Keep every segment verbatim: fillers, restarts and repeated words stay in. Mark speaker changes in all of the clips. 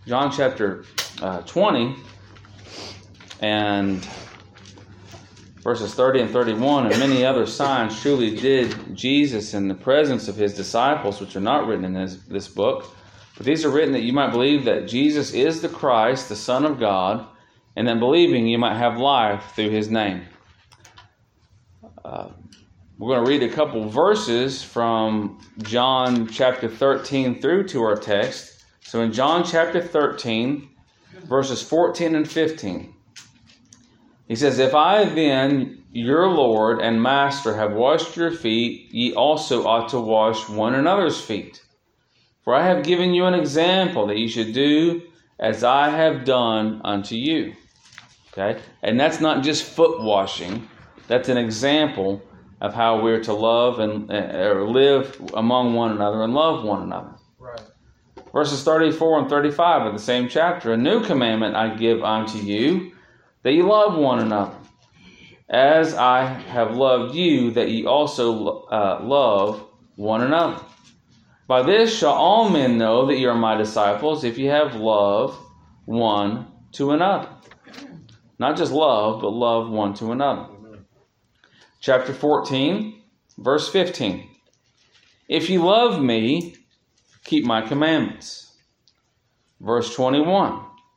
Speaker 1: John chapter uh, twenty and verses thirty and thirty-one, and many other signs truly did Jesus in the presence of his disciples, which are not written in this, this book. But these are written that you might believe that Jesus is the Christ, the Son of God, and that believing you might have life through his name. Uh, we're going to read a couple verses from John chapter thirteen through to our text. So in John chapter thirteen, verses fourteen and fifteen, he says, "If I then, your Lord and Master, have washed your feet, ye also ought to wash one another's feet. For I have given you an example that you should do as I have done unto you." Okay? And that's not just foot washing. That's an example of how we're to love and or live among one another and love one another.
Speaker 2: Right.
Speaker 1: Verses thirty-four and thirty-five of the same chapter. "A new commandment I give unto you, that ye love one another. As I have loved you, that ye also uh, love one another. By this shall all men know that ye are my disciples, if ye have love one to another." Not just love, but love one to another. Chapter fourteen, verse fifteen. "If ye love me, keep my commandments." Verse twenty-one.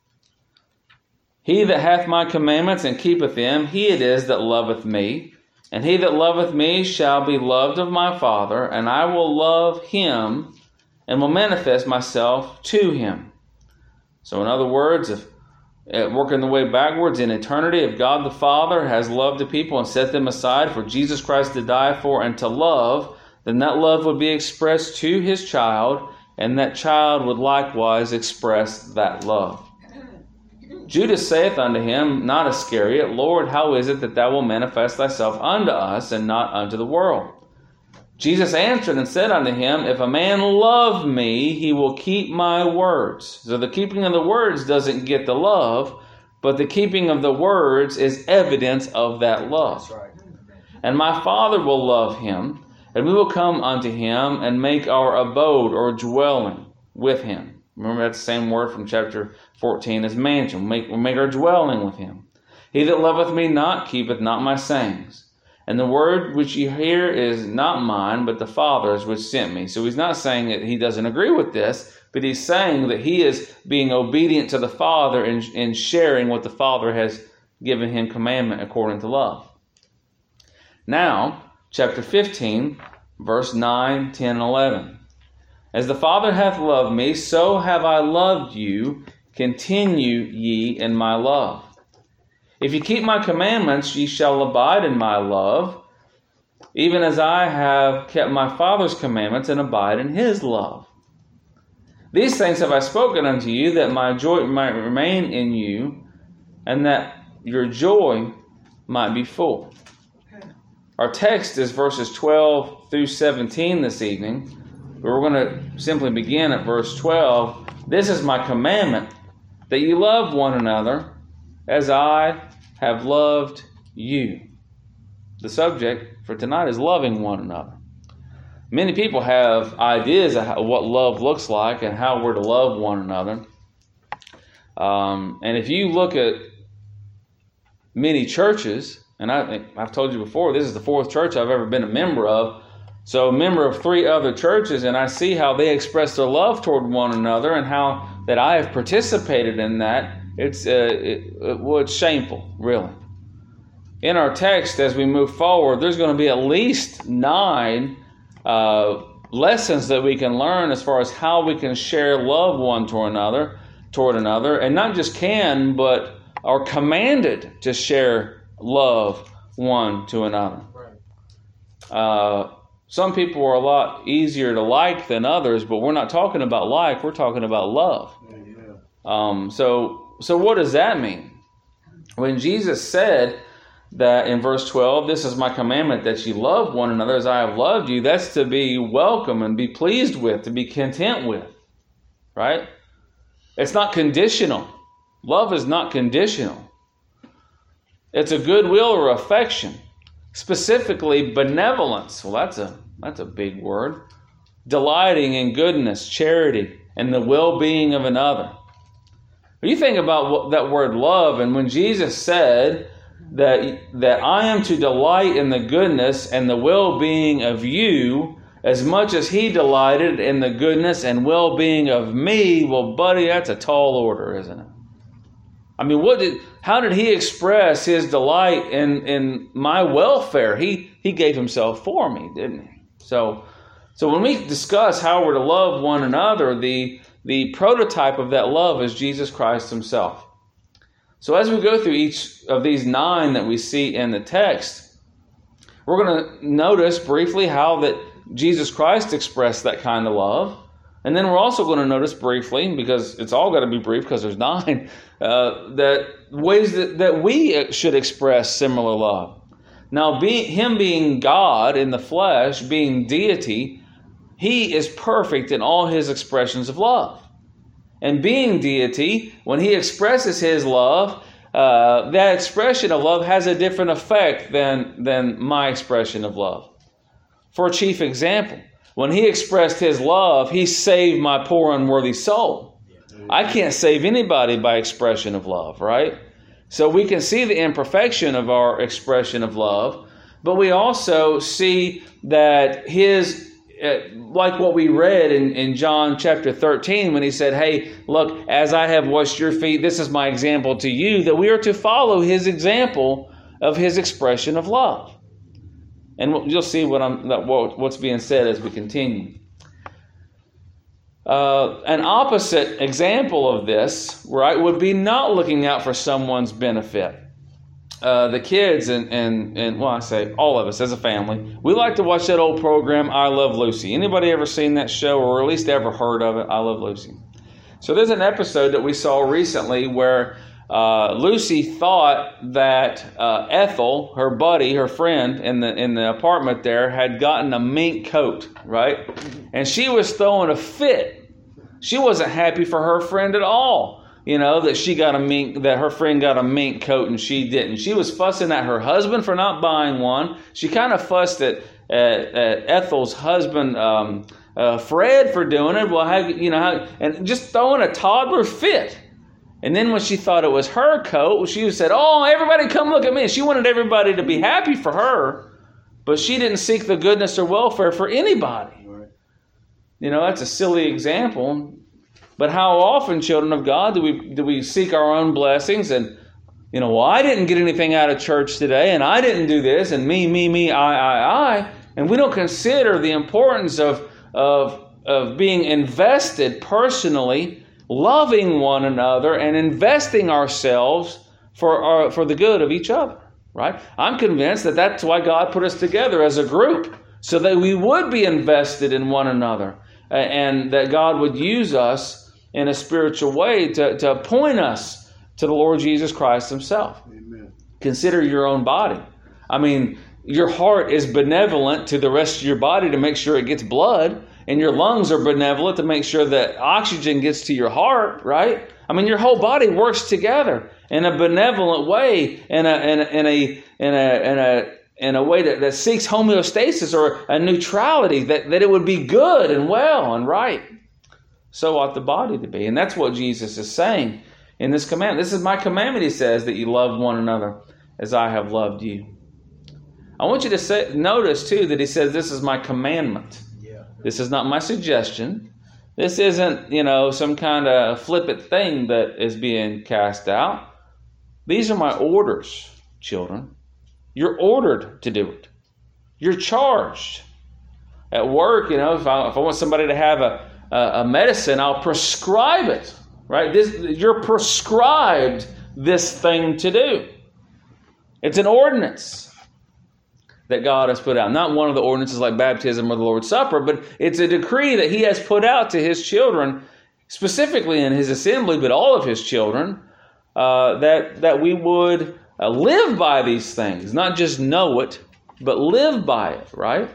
Speaker 1: "He that hath my commandments and keepeth them, he it is that loveth me. And he that loveth me shall be loved of my Father, and I will love him and will manifest myself to him." So in other words, if uh, working the way backwards, in eternity, if God the Father has loved the people and set them aside for Jesus Christ to die for and to love, then that love would be expressed to his child, and that child would likewise express that love. "Judas saith unto him, not Iscariot, Lord, how is it that thou wilt manifest thyself unto us, and not unto the world? Jesus answered and said unto him, If a man love me, he will keep my words." So the keeping of the words doesn't get the love, but the keeping of the words is evidence of that love.
Speaker 2: That's right.
Speaker 1: "And my Father will love him, and we will come unto him and make our abode or dwelling with him." Remember, that's the same word from chapter fourteen as mansion. We'll make, we'll make our dwelling with him. "He that loveth me not keepeth not my sayings. And the word which you hear is not mine, but the Father's which sent me." So he's not saying that he doesn't agree with this, but he's saying that he is being obedient to the Father in, in sharing what the Father has given him commandment according to love. Now, chapter fifteen, verse nine, ten, and eleven. "As the Father hath loved me, so have I loved you. Continue ye in my love. If ye keep my commandments, ye shall abide in my love, even as I have kept my Father's commandments and abide in his love. These things have I spoken unto you, that my joy might remain in you, and that your joy might be full." Our text is verses twelve through seventeen this evening. We're going to simply begin at verse twelve. "This is my commandment, that ye love one another, as I have loved you." The subject for tonight is loving one another. Many people have ideas of how, what love looks like and how we're to love one another. Um, and if you look at many churches, and I, I've told you before, this is the fourth church I've ever been a member of. So a member of three other churches, and I see how they express their love toward one another and how that I have participated in that. It's uh, it, well, it's shameful, really. In our text, as we move forward, there's going to be at least nine uh, lessons that we can learn as far as how we can share love one toward another, toward another, and not just can, but are commanded to share love one to another. Uh, some people are a lot easier to like than others, but we're not talking about like, we're talking about love. Um, so. So what does that mean? When Jesus said that in verse twelve, "This is my commandment, that ye love one another as I have loved you," that's to be welcome and be pleased with, to be content with, right? It's not conditional. Love is not conditional. It's a goodwill or affection. Specifically, benevolence. Well, that's a that's a big word. Delighting in goodness, charity, and the well-being of another. You think about what, that word love, and when Jesus said that, that I am to delight in the goodness and the well-being of you as much as he delighted in the goodness and well-being of me, well, buddy, that's a tall order, isn't it? I mean, what did? How did he express his delight in, in my welfare? He he gave himself for me, didn't he? So, so when we discuss how we're to love one another, the the prototype of that love is Jesus Christ himself. So as we go through each of these nine that we see in the text, we're going to notice briefly how that Jesus Christ expressed that kind of love. And then we're also going to notice briefly, because it's all got to be brief because there's nine, uh, that ways that, that we should express similar love. Now, be, him being God in the flesh, being deity, he is perfect in all his expressions of love. And being deity, when he expresses his love, uh, that expression of love has a different effect than, than my expression of love. For a chief example, when he expressed his love, he saved my poor unworthy soul. I can't save anybody by expression of love, right? So we can see the imperfection of our expression of love, but we also see that his, uh, like what we read in, in John chapter thirteen, when he said, hey, look, as I have washed your feet, this is my example to you, that we are to follow his example of his expression of love. And you'll see what I'm, what's being said as we continue. Uh, an opposite example of this, right, would be not looking out for someone's benefit. Uh, the kids and, and, and, well, I say all of us as a family, we like to watch that old program, I Love Lucy. Anybody ever seen that show, or at least ever heard of it, I Love Lucy? So there's an episode that we saw recently where Uh, Lucy thought that uh, Ethel, her buddy, her friend in the in the apartment there, had gotten a mink coat, right? And she was throwing a fit. She wasn't happy for her friend at all, you know, that she got a mink, that her friend got a mink coat and she didn't. She was fussing at her husband for not buying one. She kind of fussed at, at, at Ethel's husband, um, uh, Fred, for doing it. Well, how, you know, how, and just throwing a toddler fit. And then when she thought it was her coat, she said, oh, everybody come look at me. She wanted everybody to be happy for her, but she didn't seek the goodness or welfare for anybody. Right. You know, that's a silly example. But how often, children of God, do we do we seek our own blessings and, you know, well, I didn't get anything out of church today, and I didn't do this, and me, me, me, I, I, I. And we don't consider the importance of of of being invested personally, loving one another, and investing ourselves for our, for the good of each other, right? I'm convinced that that's why God put us together as a group, so that we would be invested in one another, and that God would use us in a spiritual way to, to point us to the Lord Jesus Christ himself. Amen. Consider your own body. I mean, your heart is benevolent to the rest of your body to make sure it gets blood. And your lungs are benevolent to make sure that oxygen gets to your heart, right? I mean, your whole body works together in a benevolent way, in a in a in a in a in a, in a way that, that seeks homeostasis, or a neutrality, that, that it would be good and well and right. So ought the body to be. And that's what Jesus is saying in this commandment. This is my commandment, he says, that you love one another as I have loved you. I want you to say, notice, too, that he says this is my commandment. This is not my suggestion. This isn't, you know, some kind of flippant thing that is being cast out. These are my orders, children. You're ordered to do it. You're charged. At work, you know, if I, if I want somebody to have a, a, a medicine, I'll prescribe it, right? This, you're prescribed this thing to do. It's an ordinance that God has put out. Not one of the ordinances like baptism or the Lord's Supper, but it's a decree that he has put out to his children, specifically in his assembly, but all of his children, uh, that, that we would uh, live by these things. Not just know it, but live by it, right?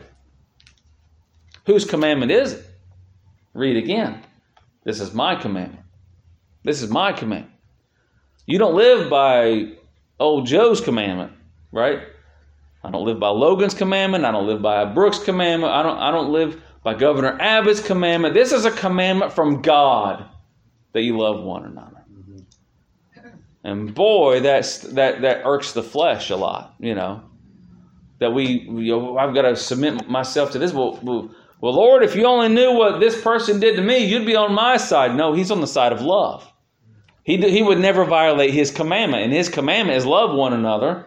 Speaker 1: Whose commandment is it? Read again. This is my commandment. This is my commandment. You don't live by old Joe's commandment, right? I don't live by Logan's commandment. I don't live by Brooks' commandment. I don't, I don't live by Governor Abbott's commandment. This is a commandment from God, that you love one another. Mm-hmm. And boy, that's that that irks the flesh a lot, you know. That we, you know, I've got to submit myself to this. Well, well, well, Lord, if you only knew what this person did to me, you'd be on my side. No, he's on the side of love. He he would never violate his commandment, and his commandment is love one another.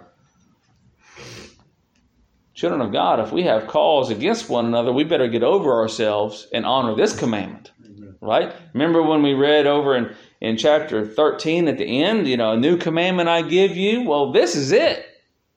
Speaker 1: Children of God, if we have cause against one another, we better get over ourselves and honor this commandment. Amen. Right? Remember when we read over in, in chapter thirteen at the end, you know, a new commandment I give you? Well, this is it.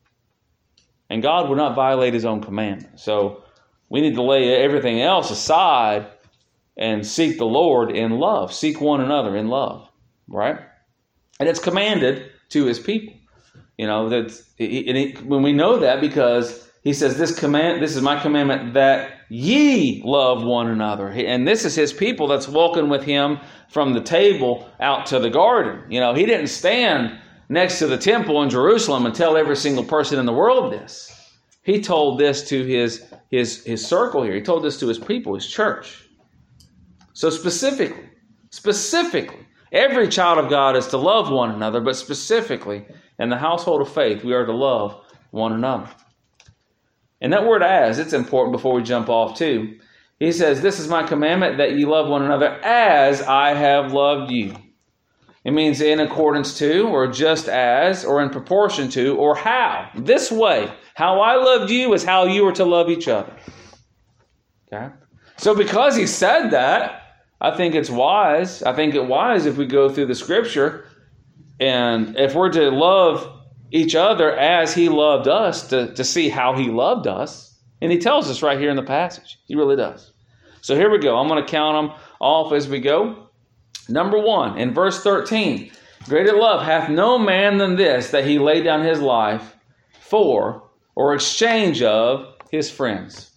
Speaker 1: And God would not violate his own commandment. So we need to lay everything else aside and seek the Lord in love. Seek one another in love. Right? And it's commanded to his people. You know, that's and it, when we know that because he says, this command, this is my commandment that ye love one another. And this is his people that's walking with him from the table out to the garden. You know, he didn't stand next to the temple in Jerusalem and tell every single person in the world this. He told this to his, his, his circle here. He told this to his people, his church. So specifically, specifically, every child of God is to love one another, but specifically in the household of faith, we are to love one another. And that word as, it's important before we jump off too. He says, this is my commandment that ye love one another as I have loved you. It means in accordance to, or just as, or in proportion to, or how. This way. How I loved you is how you are to love each other. Okay? So because he said that, I think it's wise. I think it's wise if we go through the scripture and if we're to love each other as he loved us, to, to see how he loved us. And he tells us right here in the passage. He really does. So here we go. I'm going to count them off as we go. Number one, in verse thirteen, greater love hath no man than this, that he lay down his life for, or exchange of, his friends.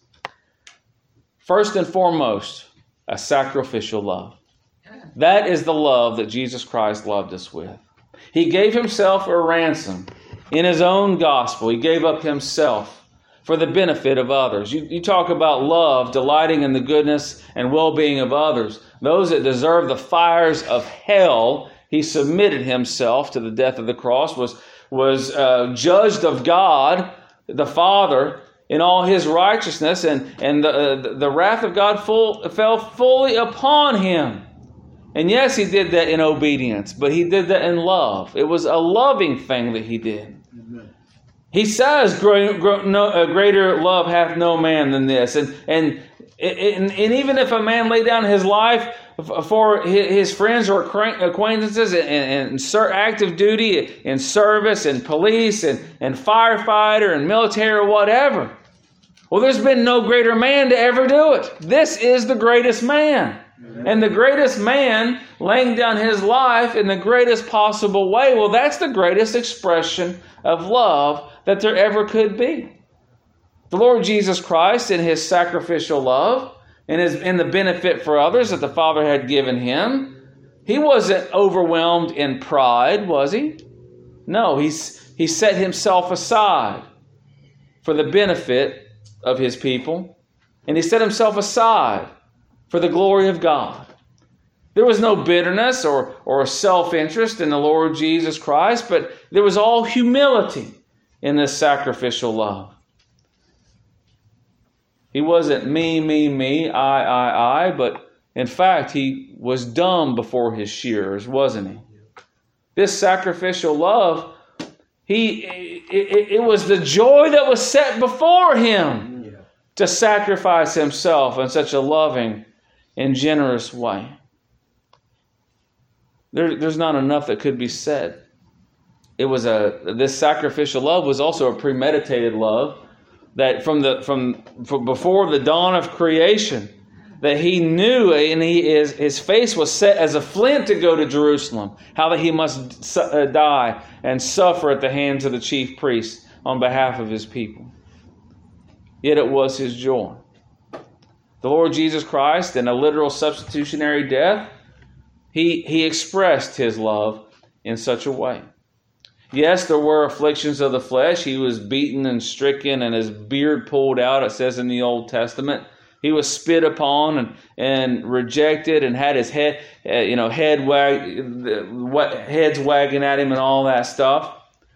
Speaker 1: First and foremost, a sacrificial love. That is the love that Jesus Christ loved us with. He gave himself a ransom in his own gospel. He gave up himself for the benefit of others. You, you talk about love, delighting in the goodness and well-being of others. Those that deserve the fires of hell, he submitted himself to the death of the cross, was, was uh, judged of God, the Father, in all his righteousness, and, and the, uh, the wrath of God full, fell fully upon him. And yes, he did that in obedience, but he did that in love. It was a loving thing that he did. Amen. He says, greater love hath no man than this. And, and, and, and even if a man lay down his life for his friends or acquaintances in active duty, in service, in police, and, and firefighter, and military, or whatever, well, there's been no greater man to ever do it. This is the greatest man. Amen. And the greatest man laying down his life in the greatest possible way, well, that's the greatest expression of love that there ever could be. The Lord Jesus Christ, in his sacrificial love, and his, in the benefit for others that the Father had given him, he wasn't overwhelmed in pride, was he? No, he's, he set himself aside for the benefit of his people, and he set himself aside for the glory of God. There was no bitterness or, or self-interest in the Lord Jesus Christ, but there was all humility in this sacrificial love. He wasn't me, me, me, I, I, I, but in fact, he was dumb before his shearers, wasn't he? This sacrificial love, he it, it was the joy that was set before him yeah. to sacrifice himself in such a loving and generous way. There, there's not enough that could be said. It was a this sacrificial love was also a premeditated love that from the from, from before the dawn of creation, that he knew, and he is his face was set as a flint to go to Jerusalem, how that he must su- uh, die and suffer at the hands of the chief priests on behalf of his people. Yet it was his joy. The Lord Jesus Christ, in a literal substitutionary death, he he expressed his love in such a way. Yes, there were afflictions of the flesh. He was beaten and stricken and his beard pulled out, it says in the Old Testament. He was spit upon and, and rejected and had his head, uh, you know, head wag, what heads wagging at him and all that stuff.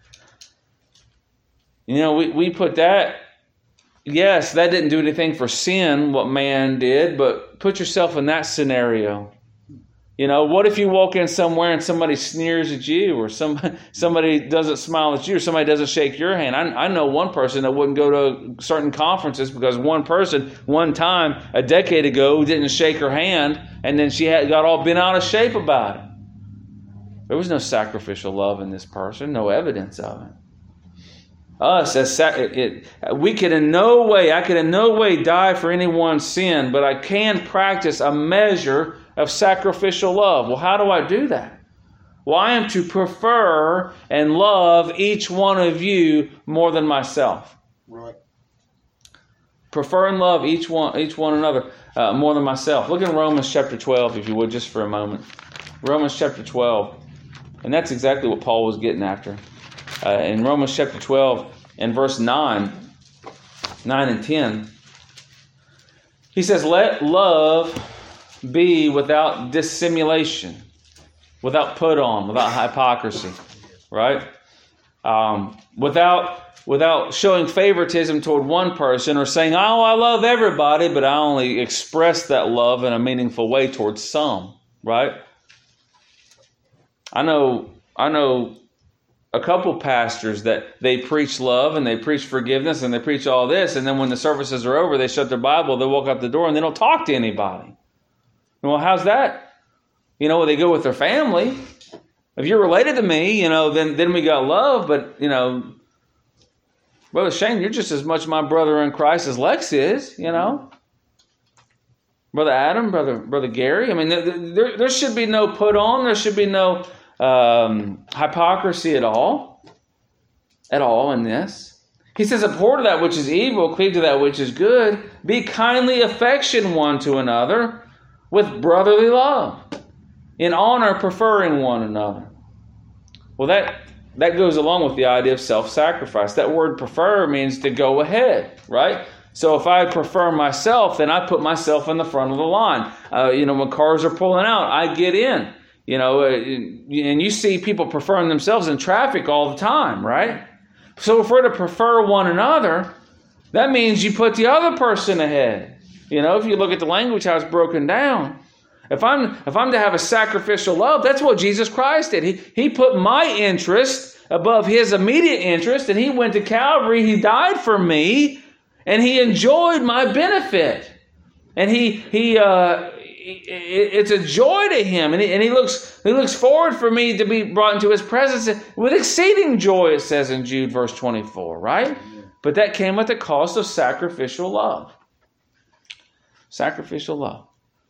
Speaker 1: You know, we, we put that, yes, that didn't do anything for sin, what man did, but put yourself in that scenario. You know, what if you walk in somewhere and somebody sneers at you, or some, somebody doesn't smile at you, or somebody doesn't shake your hand? I, I know one person that wouldn't go to certain conferences because one person, one time, a decade ago, didn't shake her hand, and then she had got all bent out of shape about it. There was no sacrificial love in this person, no evidence of it. Us, as it, it, we could in no way, I could in no way die for anyone's sin, but I can practice a measure of sacrificial love. Well, how do I do that? Well, I am to prefer and love each one of you more than myself.
Speaker 2: Right.
Speaker 1: Prefer and love each one, each one another uh, more than myself. Look in Romans chapter twelve, if you would, just for a moment. Romans chapter twelve, and that's exactly what Paul was getting after. Uh, in Romans chapter twelve and verse nine, nine and ten, he says, "Let love be without dissimulation, without put on, without hypocrisy," right? Um, without without showing favoritism toward one person or saying, "Oh, I love everybody, but I only express that love in a meaningful way towards some," right? I know, I know a couple pastors that they preach love and they preach forgiveness and they preach all this, and then when the services are over, they shut their Bible, they walk out the door, and they don't talk to anybody. Well, how's that? You know, they go with their family. If you're related to me, you know, then, then we got love. But, you know, Brother Shane, you're just as much my brother in Christ as Lex is, you know. Brother Adam, Brother Brother Gary. I mean, there, there should be no put on. There should be no um, hypocrisy at all. At all in this. He says, abhor to that which is evil, cleave to that which is good. Be kindly affection one to another, with brotherly love, in honor preferring one another. Well, that that goes along with the idea of self-sacrifice. That word prefer means to go ahead, right? So if I prefer myself, then I put myself in the front of the line. Uh, you know, when cars are pulling out, I get in. You know, uh, and you see people preferring themselves in traffic all the time, right? So if we're to prefer one another, that means you put the other person ahead. You know, if you look at the language, how it's broken down. If I'm if I'm to have a sacrificial love, that's what Jesus Christ did. He, he put my interest above his immediate interest, and he went to Calvary. He died for me, and he enjoyed my benefit. And he he uh, it's a joy to him, and he, and he looks he looks forward for me to be brought into his presence with exceeding joy. It says in Jude verse twenty-four, right? But that came at the cost of sacrificial love. Sacrificial love.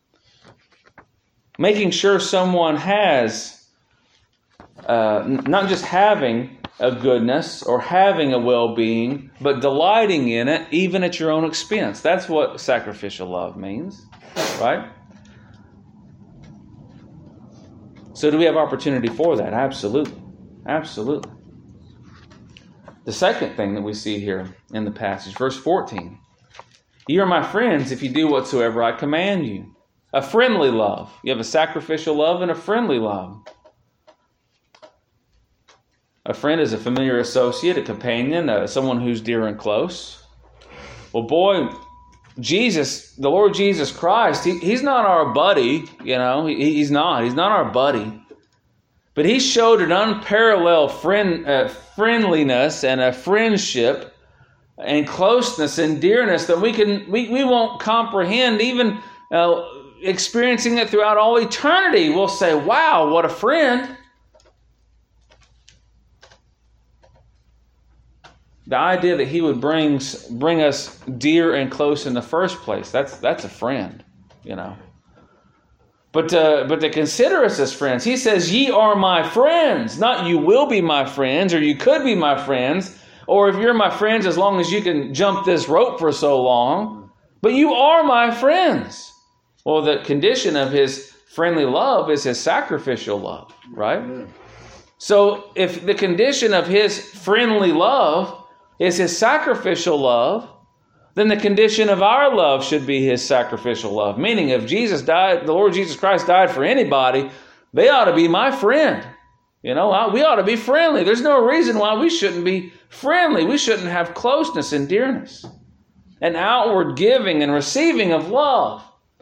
Speaker 1: Making sure someone has, uh, not just having a goodness or having a well-being, but delighting in it, even at your own expense. That's what sacrificial love means, right? So do we have opportunity for that? Absolutely. Absolutely. The second thing that we see here in the passage, verse fourteen. "Ye are my friends if you do whatsoever I command you." A friendly love. You have a sacrificial love and a friendly love. A friend is a familiar associate, a companion, uh, someone who's dear and close. Well, boy, Jesus, the Lord Jesus Christ, he, he's not our buddy, you know. He, he's not. He's not our buddy. But he showed an unparalleled friend, uh, friendliness and a friendship and closeness and dearness that we can we, we won't comprehend. Even uh, experiencing it throughout all eternity, we'll say, wow, what a friend. The idea that he would bring bring us dear and close in the first place, that's that's a friend, you know. But uh, but to consider us as friends, he says, ye are my friends, not you will be my friends, or you could be my friends, or if you're my friends as long as you can jump this rope for so long, but you are my friends. Well, the condition of his friendly love is his sacrificial love, right? Amen. So if the condition of his friendly love is his sacrificial love, then the condition of our love should be his sacrificial love. Meaning, if Jesus died, the Lord Jesus Christ died for anybody, they ought to be my friend. You know, we ought to be friendly. There's no reason why we shouldn't be friendly. We shouldn't have closeness and dearness, an outward giving and receiving of love,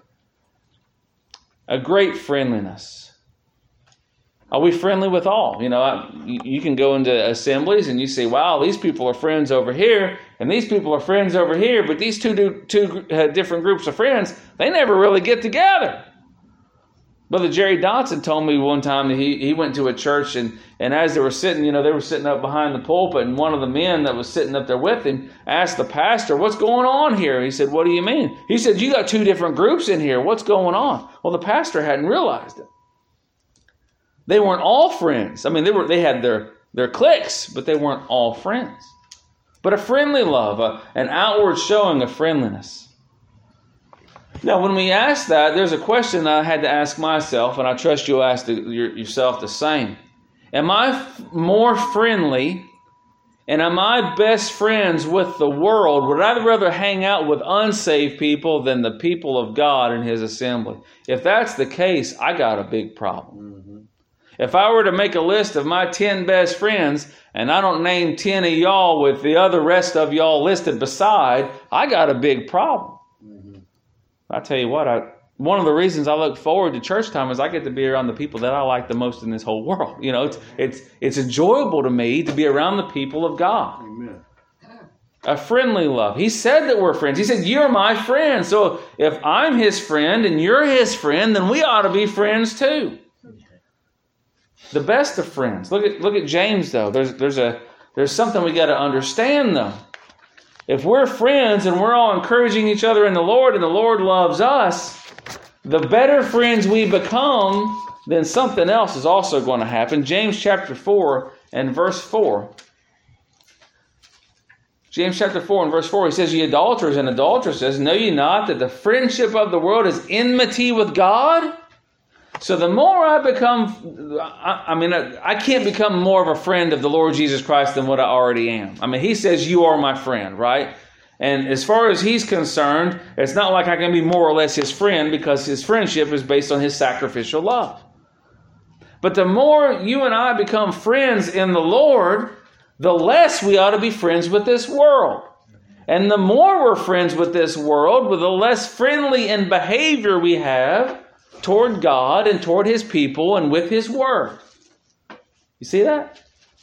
Speaker 1: a great friendliness. Are we friendly with all? You know, I, you can go into assemblies and you say, wow, these people are friends over here, and these people are friends over here, but these two, do, two uh, different groups of friends, they never really get together. Brother Jerry Dotson told me one time that he, he went to a church, and, and as they were sitting, you know, they were sitting up behind the pulpit, and one of the men that was sitting up there with him asked the pastor, what's going on here? He said, what do you mean? He said, you got two different groups in here. What's going on? Well, the pastor hadn't realized it. They weren't all friends. I mean, they were they had their, their cliques, but they weren't all friends. But a friendly love, a, an outward showing of friendliness. Now, when we ask that, there's a question that I had to ask myself, and I trust you'll ask the, your, yourself the same. Am I f- more friendly, and am I best friends with the world? Would I rather hang out with unsaved people than the people of God in his assembly? If that's the case, I got a big problem. Mm-hmm. If I were to make a list of my ten best friends, and I don't name ten of y'all with the other rest of y'all listed beside, I got a big problem. Mm-hmm. I tell you what, I one of the reasons I look forward to church time is I get to be around the people that I like the most in this whole world. You know, it's it's it's enjoyable to me to be around the people of God. Amen. A friendly love. He said that we're friends. He said, you're my friend. So if I'm his friend and you're his friend, then we ought to be friends too. The best of friends. Look at look at James though. There's there's a there's something we got to understand though. If we're friends and we're all encouraging each other in the Lord and the Lord loves us, the better friends we become, then something else is also going to happen. James chapter four and verse four. James chapter four and verse four, he says, ye adulterers and adulteresses, know ye not that the friendship of the world is enmity with God? So the more I become, I, I mean, I, I can't become more of a friend of the Lord Jesus Christ than what I already am. I mean, he says, you are my friend, right? And as far as he's concerned, it's not like I can be more or less his friend because his friendship is based on his sacrificial love. But the more you and I become friends in the Lord, the less we ought to be friends with this world. And the more we're friends with this world, the less friendly in behavior we have toward God and toward his people and with his word. You see that?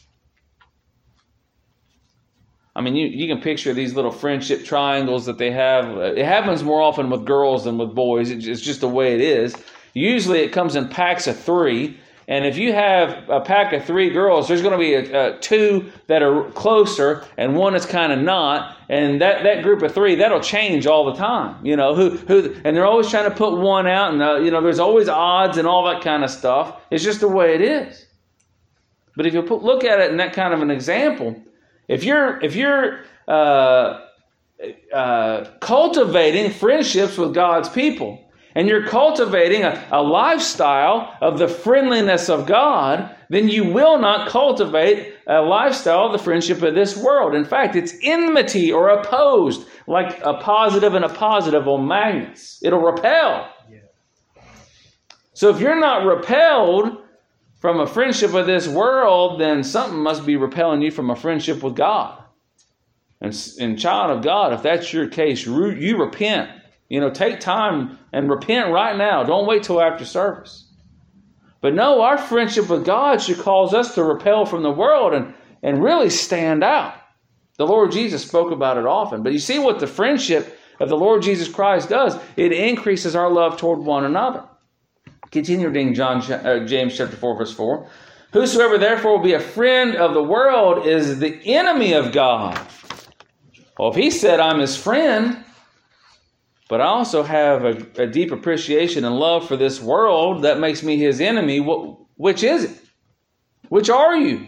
Speaker 1: I mean, you, you can picture these little friendship triangles that they have. It happens more often with girls than with boys. It's just the way it is. Usually it comes in packs of three. And if you have a pack of three girls, there's going to be a, a two that are closer and one that's kind of not. And that, that group of three, that'll change all the time. You know, who who, and they're always trying to put one out. And, uh, you know, there's always odds and all that kind of stuff. It's just the way it is. But if you put, look at it in that kind of an example, if you're, if you're uh, uh, cultivating friendships with God's people, and you're cultivating a, a lifestyle of the friendliness of God, then you will not cultivate a lifestyle of the friendship of this world. In fact, it's enmity or opposed, like a positive and a positive on magnets. It'll repel. Yeah. So if you're not repelled from a friendship with this world, then something must be repelling you from a friendship with God. And, and child of God, if that's your case, you repent. You know, take time and repent right now. Don't wait till after service. But no, our friendship with God should cause us to repel from the world and, and really stand out. The Lord Jesus spoke about it often. But you see what the friendship of the Lord Jesus Christ does? It increases our love toward one another. Continue reading John, uh, James chapter four, verse four. Whosoever therefore will be a friend of the world is the enemy of God. Well, if he said, I'm his friend, but I also have a, a deep appreciation and love for this world that makes me his enemy. What, which is it? Which are you?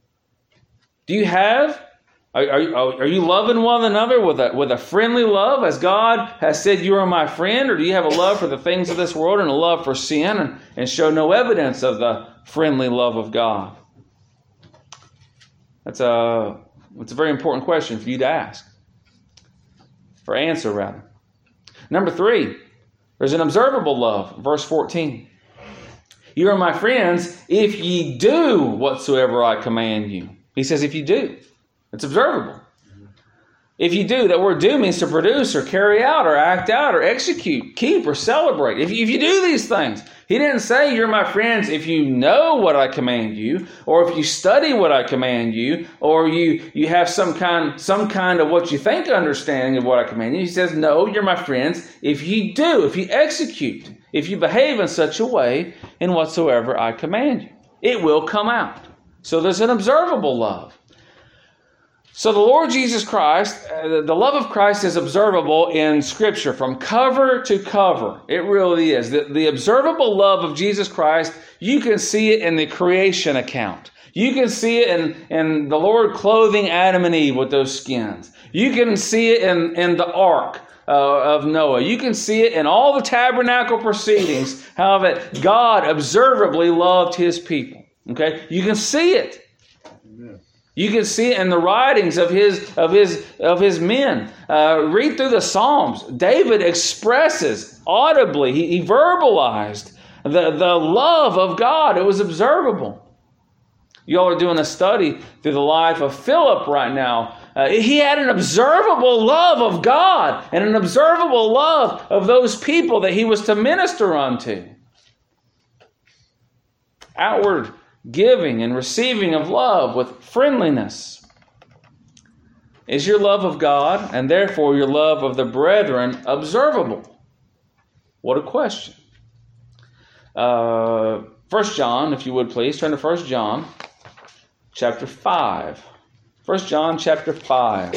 Speaker 1: Do you have? Are, are, are you loving one another with a, with a friendly love as God has said you are my friend? Or do you have a love for the things of this world and a love for sin and, and show no evidence of the friendly love of God? That's a, that's a very important question for you to ask. or answer rather. Number three, there's an observable love. Verse fourteen. You are my friends if ye do whatsoever I command you. He says if you do. It's observable. If you do, that word do means to produce or carry out or act out or execute, keep or celebrate. If you, if you do these things, he didn't say you're my friends if you know what I command you, or if you study what I command you, or you, you have some kind, some kind of what you think understanding of what I command you. He says, no, you're my friends if you do, if you execute, if you behave in such a way in whatsoever I command you. It will come out. So there's an observable love. So the Lord Jesus Christ, uh, the love of Christ is observable in Scripture from cover to cover. It really is. The, the observable love of Jesus Christ, you can see it in the creation account. You can see it in, in the Lord clothing Adam and Eve with those skins. You can see it in, in the ark uh, of Noah. You can see it in all the tabernacle proceedings, how that God observably loved His people. Okay? You can see it. You can see it in the writings of his of his of his men. Uh, read through the Psalms. David expresses audibly. He, he verbalized the, the love of God. It was observable. Y'all are doing a study through the life of Philip right now. Uh, he had an observable love of God and an observable love of those people that he was to minister unto. Outward giving and receiving of love with friendliness. Is your love of God and therefore your love of the brethren observable? What a question. Uh, First John, if you would please, turn to First John chapter five. First John chapter five.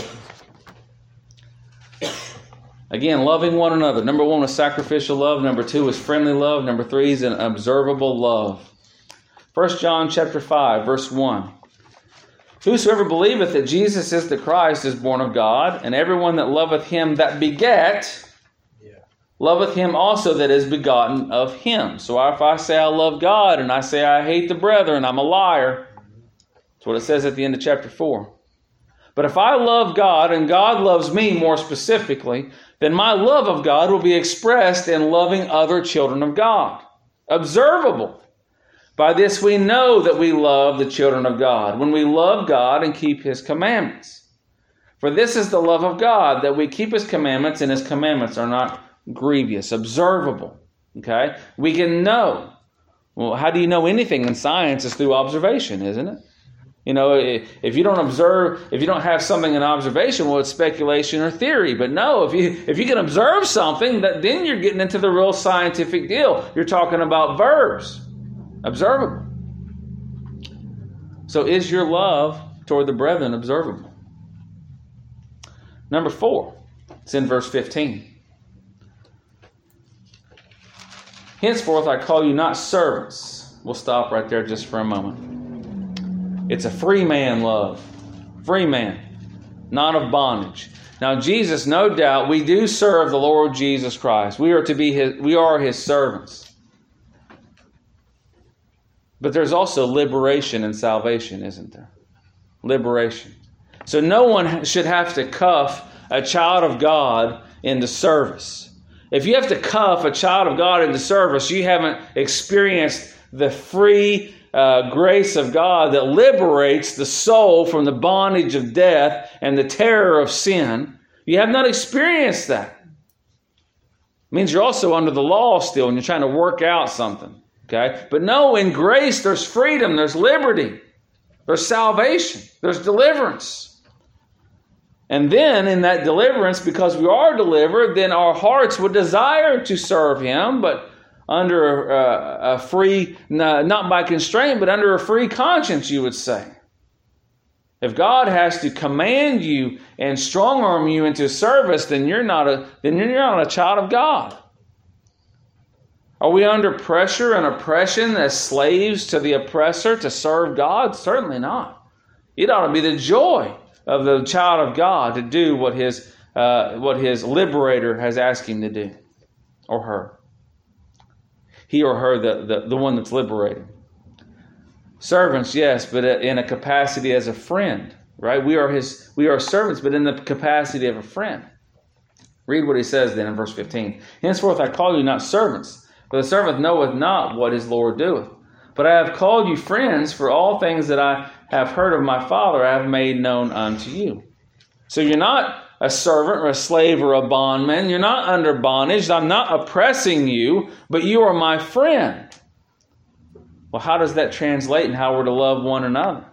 Speaker 1: Again, loving one another. Number one was sacrificial love. Number two was friendly love. Number three is an observable love. First John chapter five, verse one. Whosoever believeth that Jesus is the Christ is born of God, and everyone that loveth him that begat, yeah. loveth him also that is begotten of him. So if I say I love God and I say I hate the brethren, I'm a liar. That's what it says at the end of chapter four. But if I love God and God loves me more specifically, then my love of God will be expressed in loving other children of God. Observable. By this we know that we love the children of God, when we love God and keep His commandments. For this is the love of God, that we keep His commandments, and His commandments are not grievous, observable. Okay? We can know. Well, how do you know anything in science? Is through observation, isn't it? You know, if you don't observe, if you don't have something in observation, well, it's speculation or theory. But no, if you if you can observe something, that then you're getting into the real scientific deal. You're talking about verbs. Observable. So is your love toward the brethren observable? Number four, it's in verse fifteen. Henceforth I call you not servants. We'll stop right there just for a moment. It's a free man love. Free man. Not of bondage. Now Jesus, no doubt, we do serve the Lord Jesus Christ. We are to be his, we are His servants. But there's also liberation and salvation, isn't there? Liberation. So no one should have to cuff a child of God into service. If you have to cuff a child of God into service, you haven't experienced the free uh, grace of God that liberates the soul from the bondage of death and the terror of sin. You have not experienced that. It means you're also under the law still and you're trying to work out something. Okay? But no, in grace there's freedom, there's liberty, there's salvation, there's deliverance. And then in that deliverance, because we are delivered, then our hearts would desire to serve Him, but under a, a free, not by constraint, but under a free conscience, you would say. If God has to command you and strong arm you into service, then you're not a then you're not a child of God. Are we under pressure and oppression as slaves to the oppressor to serve God? Certainly not. It ought to be the joy of the child of God to do what his uh, what his liberator has asked him to do, or her. He or her, the, the, the one that's liberated. Servants, yes, but in a capacity as a friend, right? We are his. We are servants, but in the capacity of a friend. Read what he says then in verse fifteen. Henceforth I call you not servants, for the servant knoweth not what his Lord doeth. But I have called you friends, for all things that I have heard of my Father I have made known unto you. So you're not a servant or a slave or a bondman. You're not under bondage. I'm not oppressing you, but you are my friend. Well, how does that translate in how we're to love one another?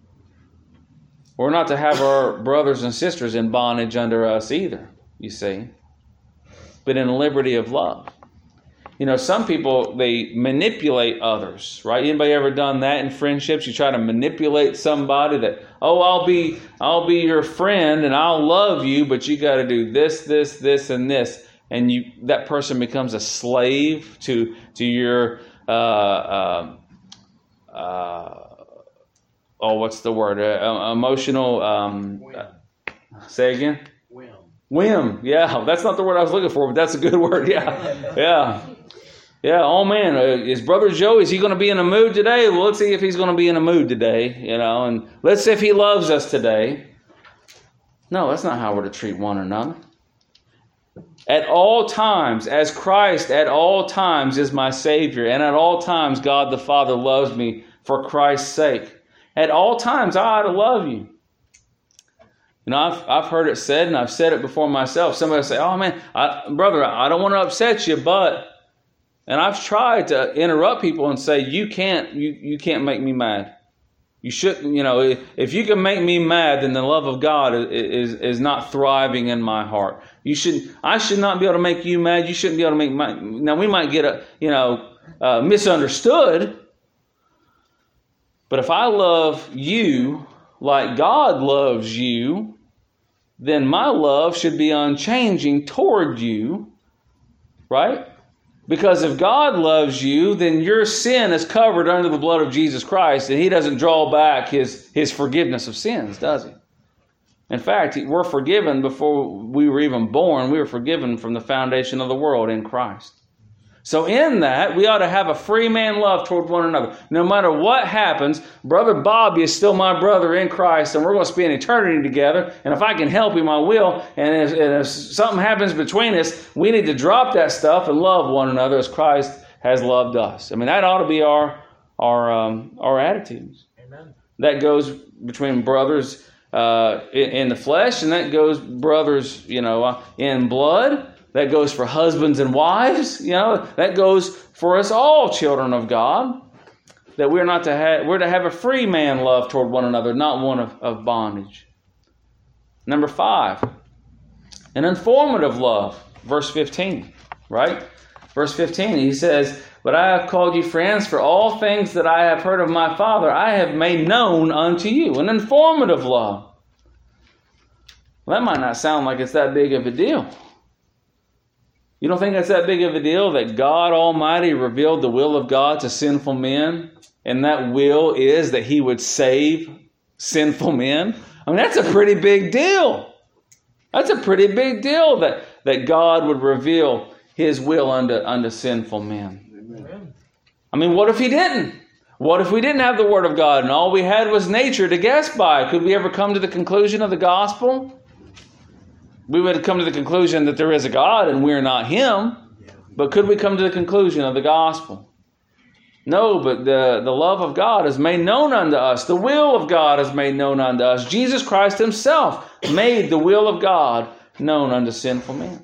Speaker 1: We're not to have our brothers and sisters in bondage under us either, you see, but in liberty of love. You know, some people, they manipulate others, right? Anybody ever done that in friendships? You try to manipulate somebody that, oh, I'll be, I'll be your friend and I'll love you, but you got to do this, this, this, and this, and you, that person becomes a slave to to your, uh, uh, uh, oh, what's the word? Uh, emotional. Um, uh, say again.
Speaker 2: Whim.
Speaker 1: Whim. Yeah, that's not the word I was looking for, but that's a good word. Yeah, yeah. Yeah, oh man, uh, is Brother Joe, is he going to be in a mood today? Well, let's see if he's going to be in a mood today, you know, and let's see if he loves us today. No, that's not how we're to treat one another. At all times, as Christ at all times is my Savior, and at all times God the Father loves me for Christ's sake. At all times, I ought to love you. You know, I've I've heard it said, and I've said it before myself. Somebody say, oh man, I, brother, I don't want to upset you, but... And I've tried to interrupt people and say, you can't, you, you can't make me mad. You shouldn't, you know, if you can make me mad, then the love of God is, is, is not thriving in my heart. You should, I should not be able to make you mad. You shouldn't be able to make my, now we might get a, you know, uh, misunderstood. But if I love you like God loves you, then my love should be unchanging toward you, right? Because if God loves you, then your sin is covered under the blood of Jesus Christ, and He doesn't draw back His, His forgiveness of sins, does He? In fact, we're forgiven before we were even born. We were forgiven from the foundation of the world in Christ. So in that, we ought to have a free man love toward one another. No matter what happens, Brother Bobby is still my brother in Christ, and we're going to spend eternity together. And if I can help him, I will. And if, and if something happens between us, we need to drop that stuff and love one another as Christ has loved us. I mean, that ought to be our our um, our attitudes. Amen. That goes between brothers uh, in, in the flesh, and that goes brothers, you know, uh, in blood. That goes for husbands and wives, you know. That goes for us all, children of God. That we're not to have, we're to have a free man love toward one another, not one of, of bondage. Number five, an informative love. Verse fifteen, right? Verse fifteen, he says, "But I have called you friends, for all things that I have heard of my Father, I have made known unto you." An informative love. Well, that might not sound like it's that big of a deal. You don't think that's that big of a deal that God Almighty revealed the will of God to sinful men, and that will is that He would save sinful men? I mean, that's a pretty big deal. That's a pretty big deal that, that God would reveal His will unto, unto sinful men. Amen. I mean, what if He didn't? What if we didn't have the Word of God and all we had was nature to guess by? Could we ever come to the conclusion of the gospel? We would come to the conclusion that there is a God and we're not Him. But could we come to the conclusion of the gospel? No, but the, the love of God is made known unto us. The will of God is made known unto us. Jesus Christ Himself made the will of God known unto sinful men.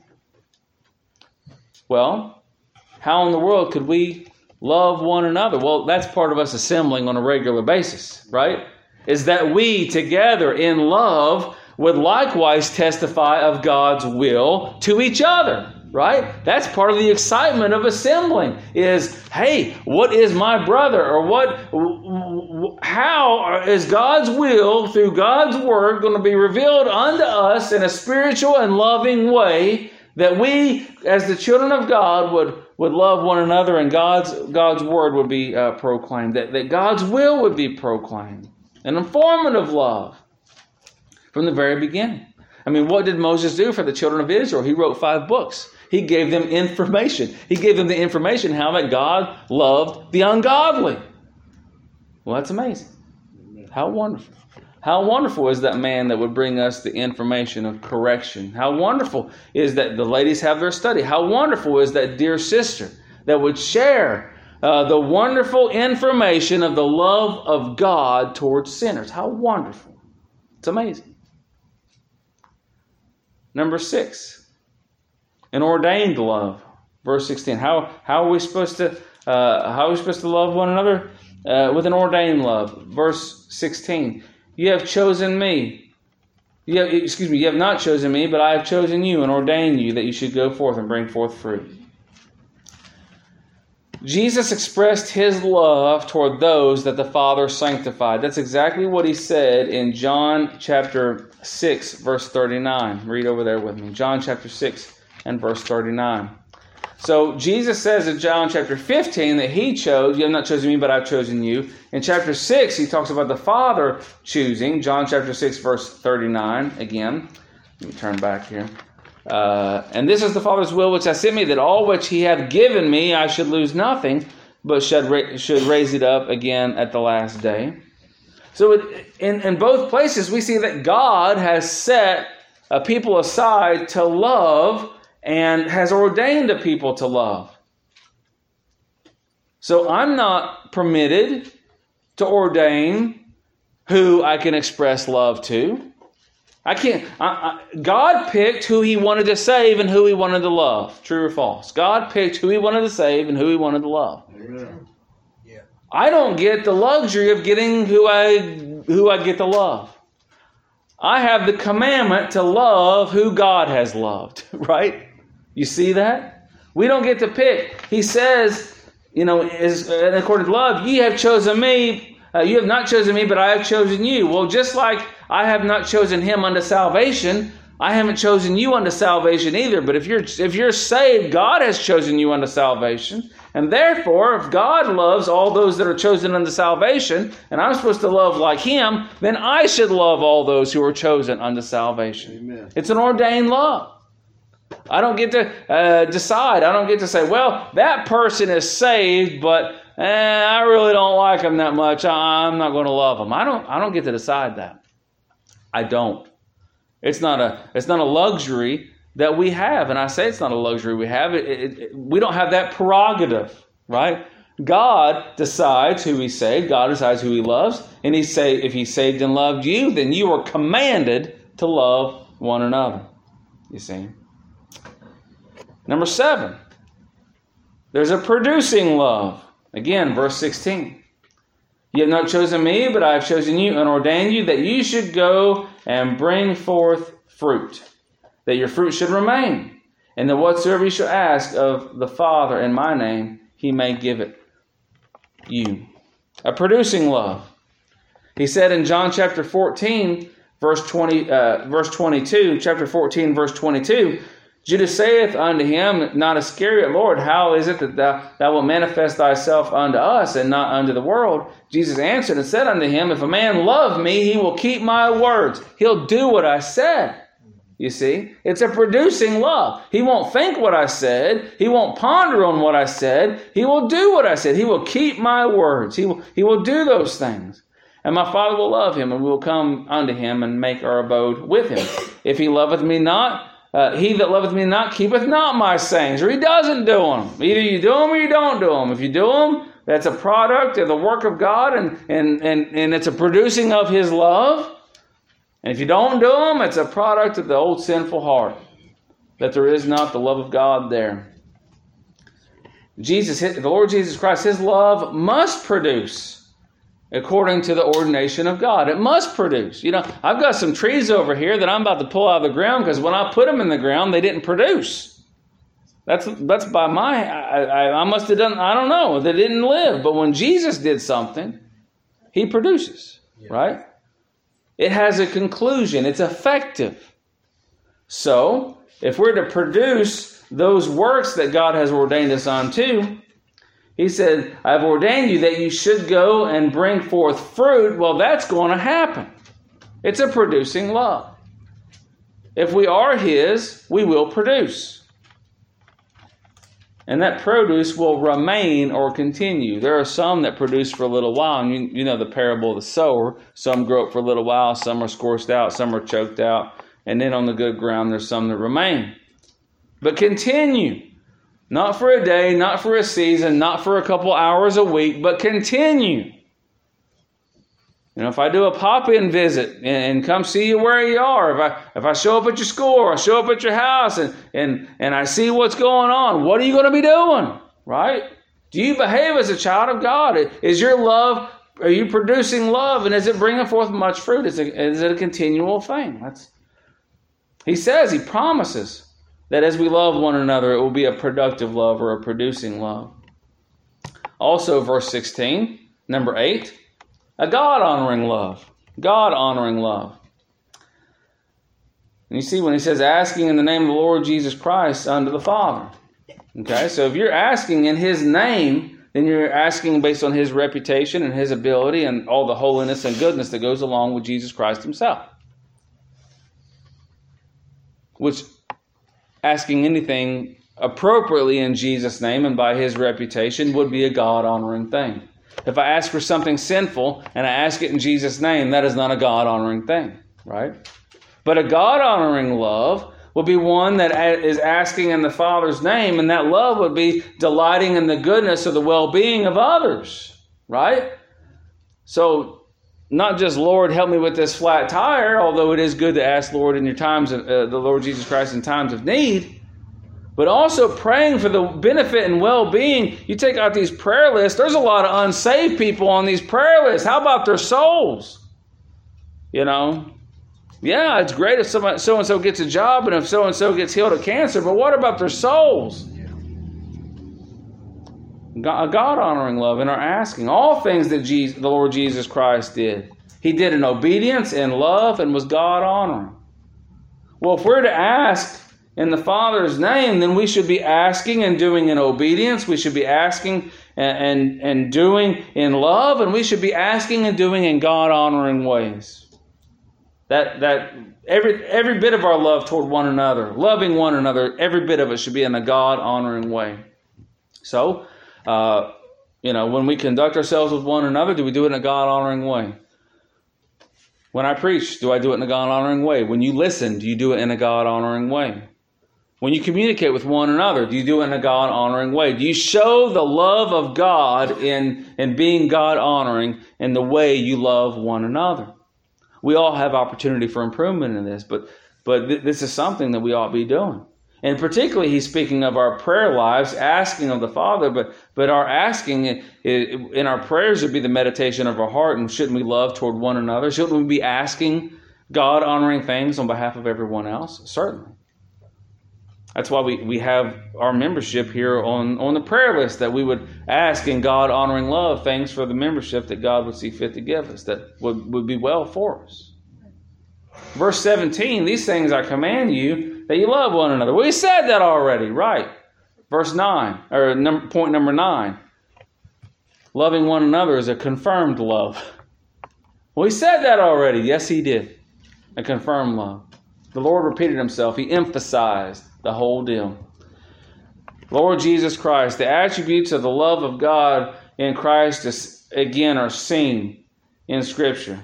Speaker 1: Well, how in the world could we love one another? Well, that's part of us assembling on a regular basis, right? Is that we together in love would likewise testify of God's will to each other, right? That's part of the excitement of assembling is, hey, what is my brother? Or what? How is God's will through God's Word going to be revealed unto us in a spiritual and loving way that we, as the children of God, would, would love one another and God's, God's Word would be uh, proclaimed, that, that God's will would be proclaimed. An informative love. From the very beginning. I mean, what did Moses do for the children of Israel? He wrote five books. He gave them information. He gave them the information how that God loved the ungodly. Well, that's amazing. How wonderful. How wonderful is that man that would bring us the information of correction? How wonderful is that the ladies have their study? How wonderful is that dear sister that would share uh, the wonderful information of the love of God towards sinners? How wonderful. It's amazing. Number six, an ordained love. Verse sixteen. How how are we supposed to uh, how are we supposed to love one another? Uh, with an ordained love. Verse sixteen. You have chosen me. You have, excuse me, you have not chosen me, but I have chosen you and ordained you that you should go forth and bring forth fruit. Jesus expressed his love toward those that the Father sanctified. That's exactly what he said in John chapter six, verse thirty-nine. Read over there with me. John chapter six and verse thirty-nine. So Jesus says in John chapter fifteen that he chose, you have not chosen me, but I've chosen you. In chapter six, he talks about the Father choosing. John chapter six, verse thirty-nine again. Let me turn back here. Uh, and this is the Father's will which hath sent me, that all which he hath given me I should lose nothing, but should, ra- should raise it up again at the last day. So it, in, in both places, we see that God has set a people aside to love and has ordained a people to love. So I'm not permitted to ordain who I can express love to. I can't. I, I, God picked who he wanted to save and who he wanted to love. True or false? God picked who he wanted to save and who he wanted to love.
Speaker 2: Amen. Yeah.
Speaker 1: I don't get the luxury of getting who I who I get to love. I have the commandment to love who God has loved, right? You see that? We don't get to pick. He says, you know, is, according to love, ye have chosen me. Uh, you have not chosen me, but I have chosen you. Well, just like I have not chosen him unto salvation, I haven't chosen you unto salvation either. But if you're if you're saved, God has chosen you unto salvation. And therefore, if God loves all those that are chosen unto salvation, and I'm supposed to love like him, then I should love all those who are chosen unto salvation.
Speaker 2: Amen.
Speaker 1: It's an ordained love. I don't get to uh, decide. I don't get to say, well, that person is saved, but eh, I really don't like them that much. I'm not going to love them. I don't. I don't get to decide that. I don't. It's not a. It's not a luxury that we have, and I say it's not a luxury we have. It, it, it, we don't have that prerogative, right? God decides who he saved. God decides who he loves, and he say if he saved and loved you, then you are commanded to love one another. You see. Number seven, there's a producing love. Again, verse sixteen. You have not chosen me, but I have chosen you and ordained you that you should go and bring forth fruit, that your fruit should remain, and that whatsoever you shall ask of the Father in my name, he may give it you. A producing love. He said in John chapter fourteen, verse twenty, uh, verse twenty-two, chapter fourteen, verse twenty-two, Judas saith unto him, not Iscariot, Lord, how is it that thou, thou wilt manifest thyself unto us and not unto the world? Jesus answered and said unto him, if a man love me, he will keep my words. He'll do what I said. You see, it's a producing love. He won't think what I said. He won't ponder on what I said. He will do what I said. He will keep my words. He will, he will do those things. And my Father will love him, and we will come unto him and make our abode with him. If he loveth me not, Uh, he that loveth me not keepeth not my sayings, or he doesn't do them. Either you do them or you don't do them. If you do them, that's a product of the work of God, and, and, and, and it's a producing of his love. And if you don't do them, it's a product of the old sinful heart, that there is not the love of God there. Jesus, the Lord Jesus Christ, his love must produce according to the ordination of God. It must produce. You know, I've got some trees over here that I'm about to pull out of the ground because when I put them in the ground, they didn't produce. That's that's by my, I, I, I must have done, I don't know, they didn't live. But when Jesus did something, he produces, yeah. Right? It has a conclusion. It's effective. So, if we're to produce those works that God has ordained us unto, he said, I've ordained you that you should go and bring forth fruit. Well, that's going to happen. It's a producing love. If we are his, we will produce. And that produce will remain or continue. There are some that produce for a little while. And you, you know the parable of the sower. Some grow up for a little while. Some are scorched out. Some are choked out. And then on the good ground, there's some that remain. But continue. Not for a day, not for a season, not for a couple hours a week, but continue. You know, if I do a pop-in visit and, and come see you where you are, if I if I show up at your school or I show up at your house and, and, and I see what's going on, what are you going to be doing? Right? Do you behave as a child of God? Is your love, are you producing love? And is it bringing forth much fruit? Is it, is it a continual thing? That's, he says, he promises that as we love one another, it will be a productive love or a producing love. Also, verse sixteen, number eight. A God-honoring love. God-honoring love. And you see when he says asking in the name of the Lord Jesus Christ unto the Father. Okay, so if you're asking in his name, then you're asking based on his reputation and his ability and all the holiness and goodness that goes along with Jesus Christ himself. Which, asking anything appropriately in Jesus' name and by his reputation would be a God-honoring thing. If I ask for something sinful and I ask it in Jesus' name, that is not a God-honoring thing, right? But a God-honoring love would be one that is asking in the Father's name, and that love would be delighting in the goodness or the well-being of others, right? So, not just, Lord, help me with this flat tire, although it is good to ask Lord in your times of, uh, the Lord Jesus Christ in times of need, but also praying for the benefit and well-being. You take out these prayer lists, there's a lot of unsaved people on these prayer lists. How about their souls? You know, yeah, it's great if somebody, so-and-so gets a job and if so-and-so gets healed of cancer, but what about their souls? God, God-honoring love in our asking. All things that Jesus, the Lord Jesus Christ did. He did in obedience and love and was God-honoring. Well, if we're to ask in the Father's name, then we should be asking and doing in obedience. We should be asking and, and, and doing in love. And we should be asking and doing in God-honoring ways. That that every every bit of our love toward one another, loving one another, every bit of it should be in a God-honoring way. So, uh, you know, when we conduct ourselves with one another, do we do it in a God-honoring way? When I preach, do I do it in a God-honoring way? When you listen, do you do it in a God-honoring way? When you communicate with one another, do you do it in a God-honoring way? Do you show the love of God in, in being God-honoring in the way you love one another? We all have opportunity for improvement in this, but, but th- this is something that we ought to be doing. And particularly, he's speaking of our prayer lives, asking of the Father, but, but our asking in, in our prayers would be the meditation of our heart. And shouldn't we love toward one another? Shouldn't we be asking God-honoring things on behalf of everyone else? Certainly. That's why we, we have our membership here on, on the prayer list, that we would ask in God-honoring love things for the membership that God would see fit to give us, that would, would be well for us. Verse seventeen, these things I command you, that you love one another. We said that already, right? Verse nine, or number, point number nine. Loving one another is a confirmed love. We said that already. Yes, he did. A confirmed love. The Lord repeated himself. He emphasized the whole deal. Lord Jesus Christ, the attributes of the love of God in Christ is, again are seen in Scripture.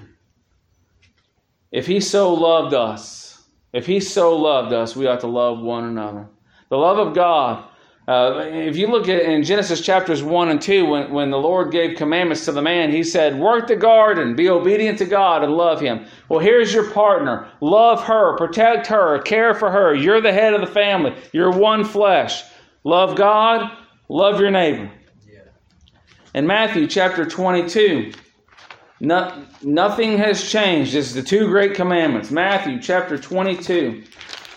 Speaker 1: If he so loved us, if he so loved us, we ought to love one another. The love of God. Uh, if you look at in Genesis chapters one and two, when, when the Lord gave commandments to the man, he said, work the garden, be obedient to God, and love him. Well, here's your partner. Love her, protect her, care for her. You're the head of the family. You're one flesh. Love God, love your neighbor. Yeah. In Matthew chapter twenty-two, no, nothing has changed. It's the two great commandments. Matthew chapter twenty-two.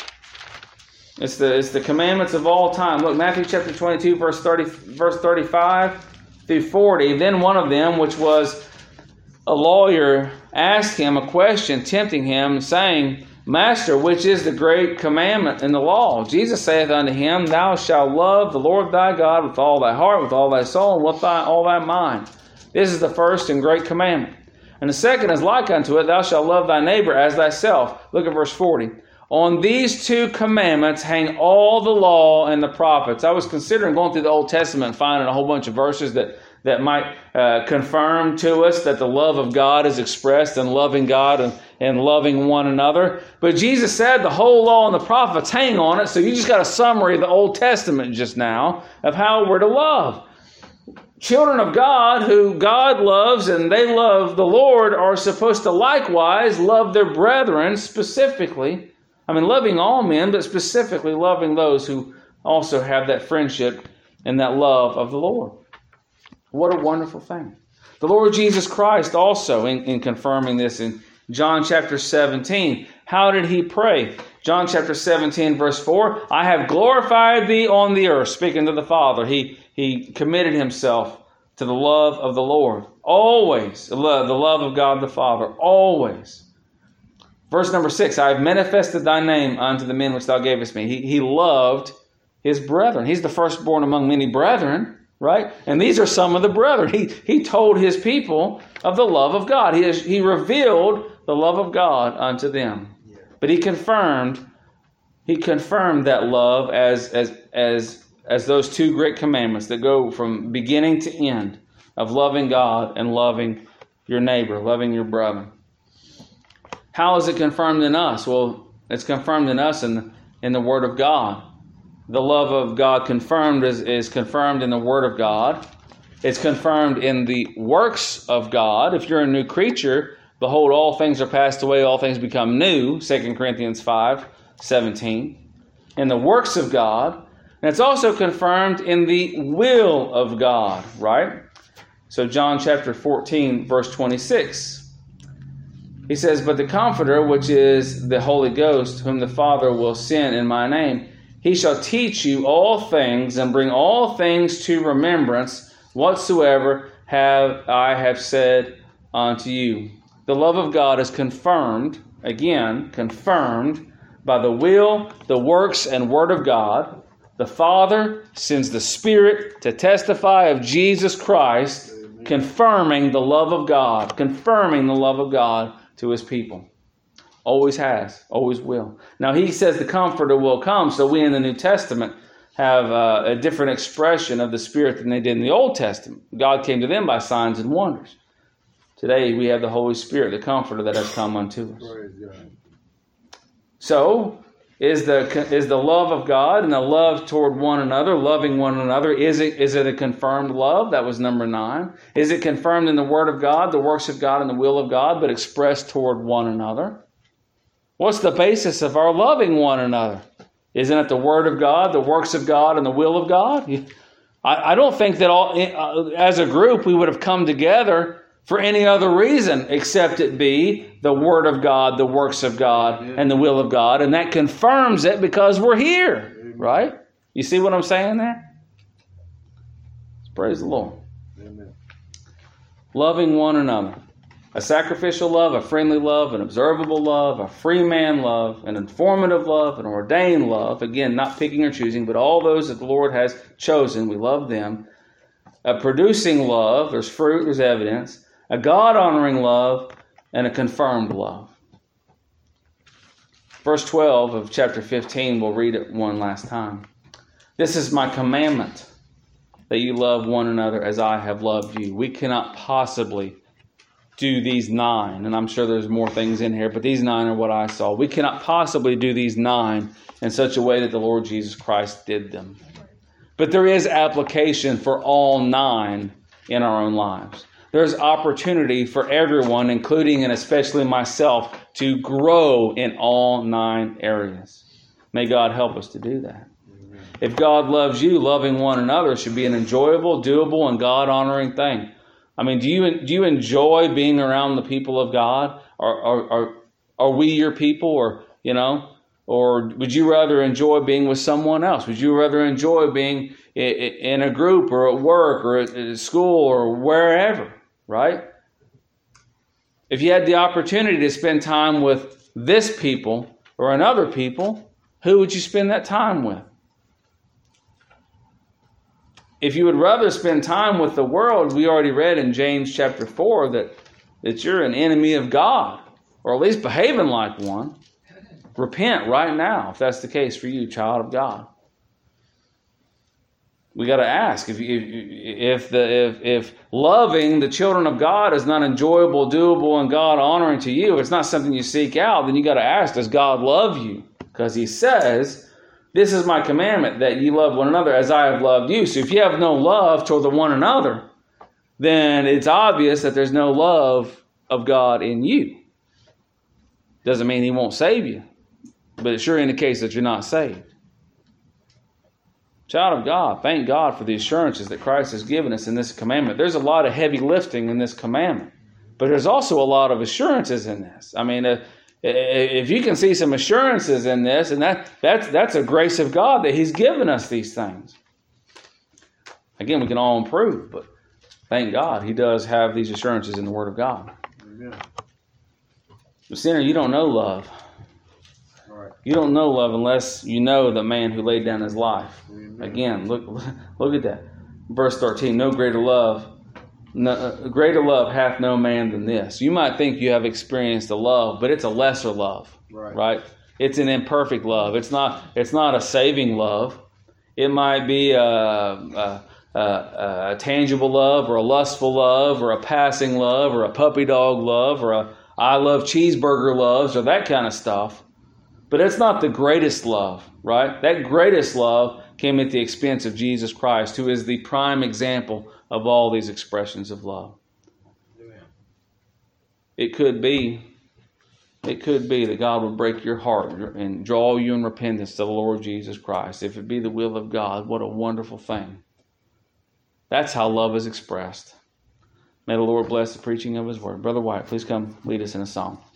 Speaker 1: It's the it's the commandments of all time. Look, Matthew chapter twenty-two, verse thirty, verse thirty-five through forty. Then one of them, which was a lawyer, asked him a question, tempting him, saying, Master, which is the great commandment in the law? Jesus saith unto him, Thou shalt love the Lord thy God with all thy heart, with all thy soul, and with thy, all thy mind. This is the first and great commandment. And the second is like unto it, Thou shalt love thy neighbor as thyself. Look at verse forty. On these two commandments hang all the law and the prophets. I was considering going through the Old Testament and finding a whole bunch of verses that, that might uh, confirm to us that the love of God is expressed in loving God and, and loving one another. But Jesus said the whole law and the prophets hang on it, so you just got a summary of the Old Testament just now of how we're to love. Children of God who God loves and they love the Lord are supposed to likewise love their brethren specifically. I mean, loving all men, but specifically loving those who also have that friendship and that love of the Lord. What a wonderful thing. The Lord Jesus Christ also, in, in confirming this in John chapter seventeen, how did he pray? John chapter seventeen, verse four, I have glorified thee on the earth, speaking to the Father. He He committed himself to the love of the Lord. Always. The love, the love of God the Father. Always. Verse number six. I have manifested thy name unto the men which thou gavest me. He, he loved his brethren. He's the firstborn among many brethren. Right? And these are some of the brethren. He, he told his people of the love of God. He, has, he revealed the love of God unto them. But he confirmed, he confirmed that love as as as as those two great commandments that go from beginning to end of loving God and loving your neighbor, loving your brother. How is it confirmed in us? Well, it's confirmed in us in the, in the Word of God. The love of God confirmed is, is confirmed in the Word of God. It's confirmed in the works of God. If you're a new creature, behold, all things are passed away, all things become new, Second Corinthians five seventeen. In the works of God. And it's also confirmed in the will of God, right? So John chapter fourteen, verse twenty-six. He says, but the Comforter, which is the Holy Ghost, whom the Father will send in my name, he shall teach you all things and bring all things to remembrance whatsoever have I have said unto you. The love of God is confirmed, again, confirmed by the will, the works, and word of God. The Father sends the Spirit to testify of Jesus Christ, confirming the love of God, confirming the love of God to His people. Always has, always will. Now He says the Comforter will come, so we in the New Testament have uh, a different expression of the Spirit than they did in the Old Testament. God came to them by signs and wonders. Today we have the Holy Spirit, the Comforter that has come unto us. So, Is the is the love of God and the love toward one another, loving one another, is it is it a confirmed love? That was number nine. Is it confirmed in the Word of God, the works of God, and the will of God, but expressed toward one another? What's the basis of our loving one another? Isn't it the Word of God, the works of God, and the will of God? I, I don't think that all uh, as a group we would have come together for any other reason except it be the Word of God, the works of God, Amen. And the will of God. And that confirms it because we're here, Amen. Right? You see what I'm saying there? Praise the Lord. Amen. Loving one another. A sacrificial love, a friendly love, an observable love, a free man love, an informative love, an ordained love. Again, not picking or choosing, but all those that the Lord has chosen, we love them. A producing love, there's fruit, there's evidence. A God-honoring love, and a confirmed love. Verse twelve of chapter fifteen, we'll read it one last time. This is my commandment, that you love one another as I have loved you. We cannot possibly do these nine, and I'm sure there's more things in here, but these nine are what I saw. We cannot possibly do these nine in such a way that the Lord Jesus Christ did them. But there is application for all nine in our own lives. There's opportunity for everyone, including and especially myself, to grow in all nine areas. May God help us to do that. Amen. If God loves you, loving one another should be an enjoyable, doable, and God-honoring thing. I mean, do you do you enjoy being around the people of God? Are are are, are we your people, or you know, or would you rather enjoy being with someone else? Would you rather enjoy being in a group, or at work, or at school, or wherever? Right? If you had the opportunity to spend time with this people or another people, who would you spend that time with? If you would rather spend time with the world, we already read in James chapter four that, that you're an enemy of God, or at least behaving like one. Repent right now if that's the case for you, child of God. We got to ask if, if if the if if loving the children of God is not enjoyable, doable, and God honoring to you, it's not something you seek out. Then you got to ask: does God love you? Because He says, "This is my commandment, that ye love one another as I have loved you." So if you have no love toward the one another, then it's obvious that there's no love of God in you. Doesn't mean He won't save you, but it sure indicates that you're not saved. Child of God, thank God for the assurances that Christ has given us in this commandment. There's a lot of heavy lifting in this commandment, but there's also a lot of assurances in this. I mean, uh, if you can see some assurances in this, and that that's that's a grace of God that He's given us these things. Again, we can all improve, but thank God He does have these assurances in the Word of God. Amen. But sinner, you don't know love. You don't know love unless you know the man who laid down his life. Amen. Again, look look at that. Verse thirteen, no greater love, no, greater love hath no man than this. You might think you have experienced a love, but it's a lesser love. Right. right? It's an imperfect love. It's not it's not a saving love. It might be a, a, a, a tangible love, or a lustful love, or a passing love, or a puppy dog love, or a I love cheeseburger loves, or that kind of stuff. But it's not the greatest love, right? That greatest love came at the expense of Jesus Christ, who is the prime example of all these expressions of love. Amen. It could be, it could be that God would break your heart and draw you in repentance to the Lord Jesus Christ. If it be the will of God, what a wonderful thing. That's how love is expressed. May the Lord bless the preaching of His word. Brother White, please come lead us in a song.